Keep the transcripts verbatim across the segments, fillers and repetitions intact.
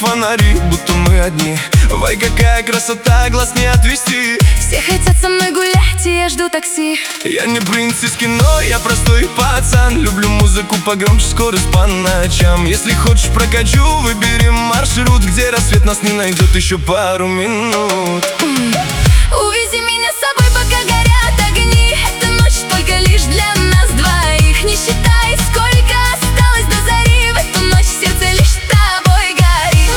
фонари, будто мы одни. Ой, какая красота, глаз не отвести. Все хотят со мной гулять, и я жду такси. Я не принц из кино, я простой пацан. Люблю музыку погромче, скорость по ночам. Если хочешь прокачу, выбери маршрут, где рассвет нас не найдет еще пару минут. Увези меня с собой, пока горят огни. Эта ночь только лишь для нас двоих. Не считай, сколько осталось до зари. В эту ночь сердце лишь с тобой горит.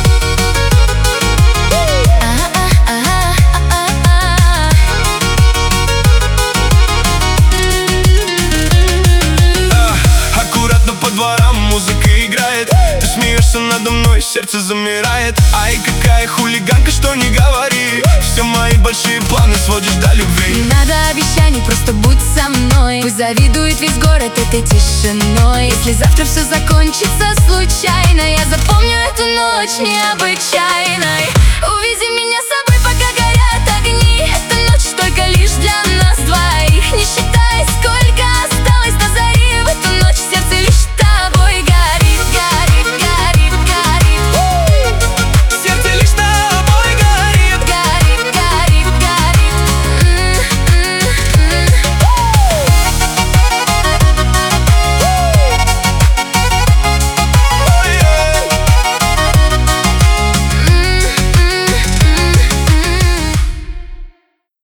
а, Аккуратно по дворам музыка играет. Ты смеешься надо мной, сердце замирает. Ай, какая хулиганка, что не говори. Все мои большие планы сводишь до любви. Не надо обещаний, просто будь со мной. Пусть завидует весь город этой тишиной. Если завтра все закончится случайно, я запомню эту ночь необычайно.